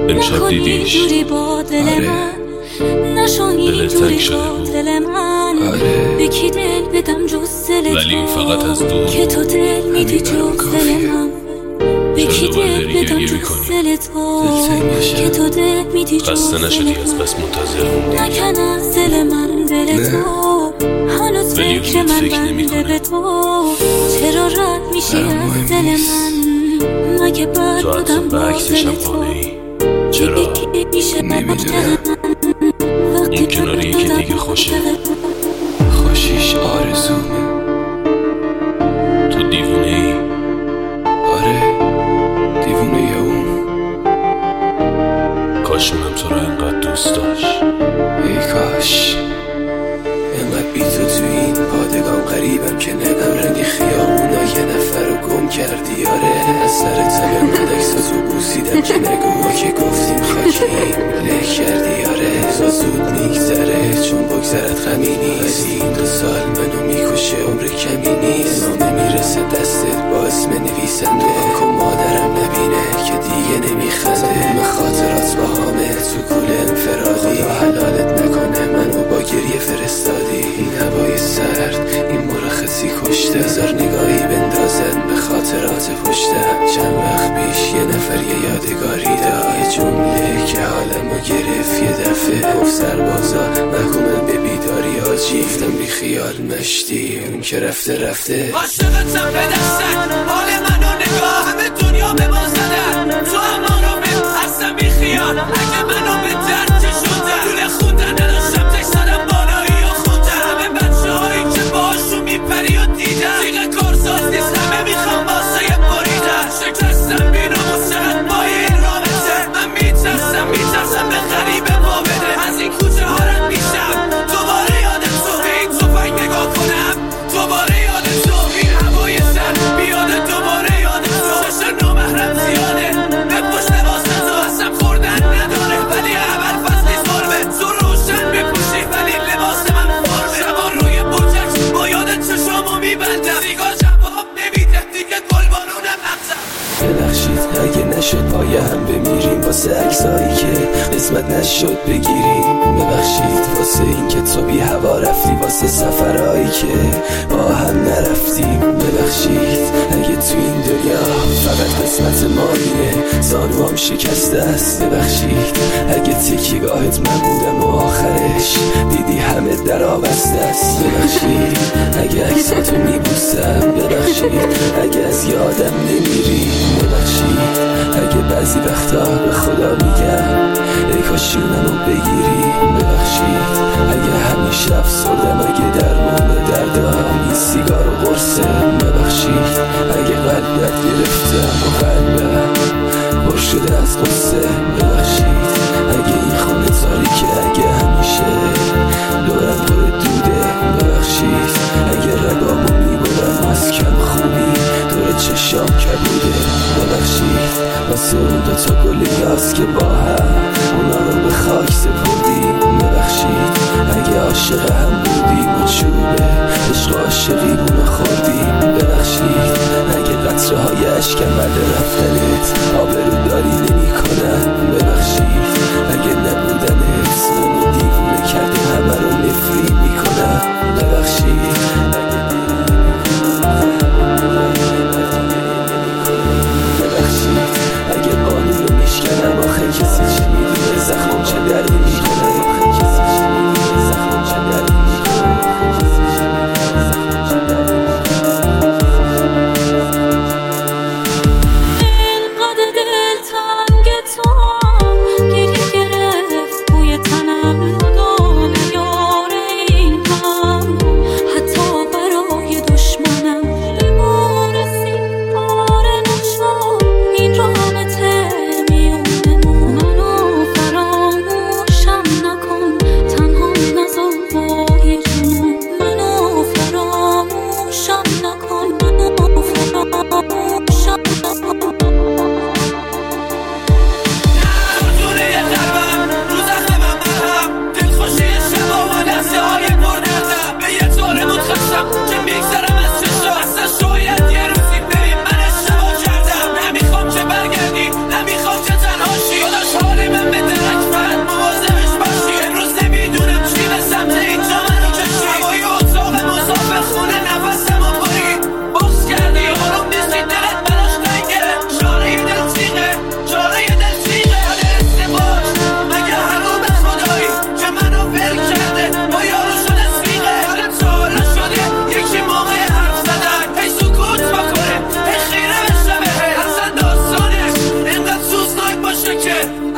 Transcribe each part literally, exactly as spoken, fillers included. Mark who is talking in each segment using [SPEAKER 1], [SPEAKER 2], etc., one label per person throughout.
[SPEAKER 1] امشب دیدیش دلت تنگ شده بود
[SPEAKER 2] بکی دل بدم جز دل
[SPEAKER 1] ولی فقط از دور
[SPEAKER 2] که تو دل میدی جز دل من بکی دل بدم جز دل تو که تو دل میدی جز
[SPEAKER 1] خسته نشدی از بس منتظر موندی
[SPEAKER 2] نکن از دل من دل تو هنوز فکر من بنده به تو چرا رد میشی از دل من مگه بد بودم با دل تو
[SPEAKER 1] چرا
[SPEAKER 2] نمیدونم
[SPEAKER 1] این کناری که دیگه خوشه
[SPEAKER 3] خوشیش آرزومه
[SPEAKER 1] تو دیوونه ای
[SPEAKER 3] آره دیوونه اون
[SPEAKER 1] کاش اونم تو رو اینقدر دوست داشت
[SPEAKER 3] ای کاش اینقدر بی تو تو این پادگان قریبم که نگم رنگ خیابونا یه نفر رو گم کردی آره از سر تبه مدکساتو بوسیدم که نگوها که گفتیم خاکیم له کردی آره زا زود میگذره چون بگذرت غمی نیست این دو سال منو میکشه عمر کمی نیست نامه میرسه دستت با اسم نویسنده کن مادرم نبینه که دیگه نمیخنده به خاطرات با همه تو کول انفرادی حلالت نکنه منو با گریه فرستادی این هوای سرد این مرخصی کشته هزار نگاهی بندازن به خاطرات پشتم چند وقت پیش یه نفر یه یادگاری داد یه جمله که حالمو گرفت یه دفعه گفت سربازا محکومن به بیداری آجی گفتم بی خیال مشتی اون که رفته رفته
[SPEAKER 4] عاشقتم به دستت حال منو نگاه همه دنیا به ما زدن تو اما رو به اصلا بی خیال اگه منو به درد چشوندن دول خوندن نداشتم تک زدم بالایی و خوندن همه بچه هایی که باشون میپری و دیدن دیگه کارساز نیست همه میخوام واسه بریدن شکستم بینو مستقد با این رابطه من میترسم میترسم به غریبه با بده از این کوچه ها رد میشم دوباره یادت تو به این توفنگ نگاه کنم دوباره یادت تو این هوای سر بیاد دوباره یادت تو چشم نامحرم زیاده به پشت واسه تو هستم خوردن نداره ولی اول فصلی ظلمه تو روشن میپوشی ولی لباس من فرمه شبا روی برجک با یادت چشمو میبندم دیگه جواب نمیده دیگه گلبانونه مغزم
[SPEAKER 3] ببخشید اگه نشد پایه هم بمیریم واسه عکسایی که قسمت نشد بگیریم ببخشید واسه این که تو بی هوا رفتی واسه سفرهایی که با هم نرفتیم ببخشید اگه تو این دنیا فقط قسمت ما اینه زانو هم شکسته است ببخشید اگه تکیگاهت من بودم و آخرش دیدی همه در آبسته است ببخشید اگه عکساتو میبوسم ببخشید اگه از یادم نمیری ببخشید اگه بعضی وقتا به خدا میگم ای کاش اونمو بگیری ببخشید اگه همیشه افسردم اگه درمون دردام این سیگار و قرصه ببخشید اگه قلبت گرفتم و قلبم پر شده از قصه ببخشید اگه این خونه تاریکه اگه همیشه دورم پر دوده ببخشید اگه رگامو میبرم از کم خونی دور چشام کبوده ببخشید واسه اون دوتا گل یاس که با هم اونا رو به خاک سپردیم ببخشید اگه عاشق هم بودیم و چوبه عشق عاشقیمونو خوردیم ببخشید اگه قطره های عشقم بعد رفتنت آبرو داری نمی کنن ببخشید اگه نبودنت منو دیوونه کرده همه رو نفرین می کنن ببخشید اگه قانون رو میشکنم آخه کسی چه میدونه زخمم چه دردی میکنه آخه کسی چه میدونه زخمم چه دردی میکنه
[SPEAKER 2] اینقدر دل تنگ تو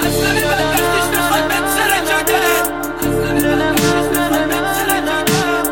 [SPEAKER 4] اصلا بدبختیش میخواد بتره جاده اصلا بدبختیش میخواد بتره جاده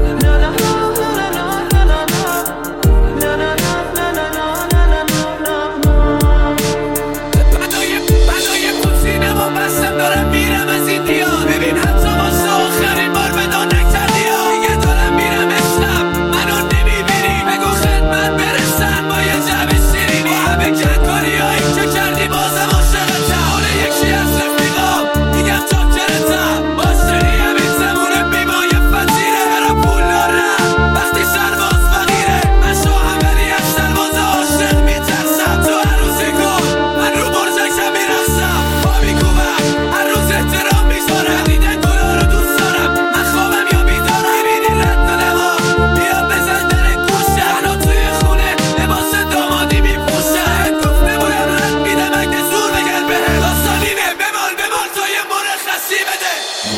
[SPEAKER 4] بنای پوسینم و بستم دارم میرم از این دیار ببین حتی واسه آخرین بار ودا نکردی ها دیگه دارم میرم اسلام منو نمیبینی بگو خدمت برسن با یه جعبه شیرینی همه کنکاری هایی که کردی بازم عاشقتم حالا یکی از رفیقام میگم چاکرتم باشتری همین زمونه بیمای فتیره برا پول دارم وقتی سرباز فقیره من شوهم ولی از سرباز عاشق میترسم تو هر روزی کن من رو برجکم میرسم با میکوبم هر روز احترام میذارم دیده گلا رو دوست دارم من خوابم یا بیدارم میبینی رد دادم ها بیا بزن در گوشه منو توی خونه لباس دامادی میپوشم گفته بودم رد میدم اگه زور بگن به داستانیمه بمال بمال تا یه مرخصی بده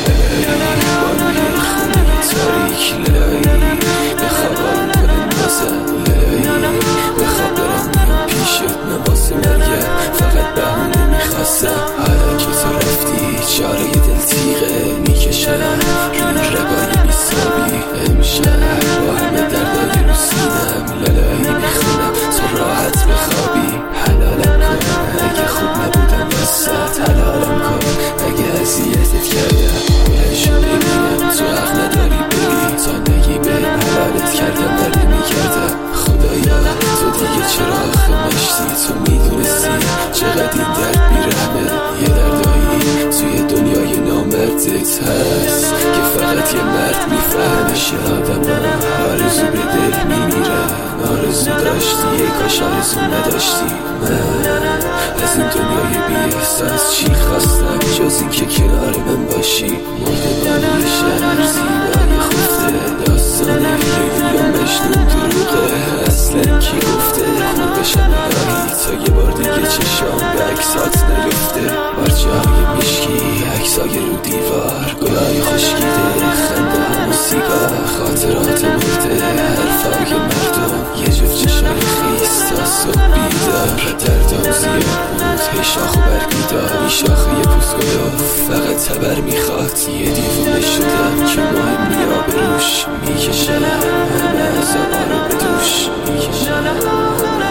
[SPEAKER 3] تاریک لایی بخوابم کنم بازم لایی بخواب برم میام پیشت من واسه مرگم فقط بهونه میخواستم حالا که تو رفتی چاره دل تیغه میکشم روی رگای بیسابی امشب با همه دردای رو سینم لالایی میخونم تو راحت بخوابی حلالم کن اگه خوب نبودم وسط حلالم کن اگه اذیتت کردم بلنشو ببینم تو حق نداری بری تا نگی بهم حلالت کردم در نمیکردم خدایا تو دیگه چرا آخه مشتی تو میدونستی چقدر این درد بیرحمه یه دردایی توی دنیای نامردت هست که فقط یه مرد میفهمش آدم ها آرزو به دل میمیره آرزو داشتی یه کاش آرزو نداشتی من از این دنیای بی احساس چی خواستم جز این که کنار من باشی مردبانی شهر زیبای خفته داستان لیلی و مجنون دروغه اصلا کی گفته خور بشم الهی تا یه بار دیگه چشام به عکسات نیفته بارچه های میشکی عکسای رو دیوار گلای خشکیده خنده هم و سیگار خاطرات مرده حرفای مردم یه جفت چشای خیس تا صبح بیدار دردام زیاد بود هی شاخ و برگیدار این شاخه یه پوزگلو فقط تبر میخواد یه دیوونه شدم که مهم نیا به روش میکشم همه عذابا رو به دوش میکشم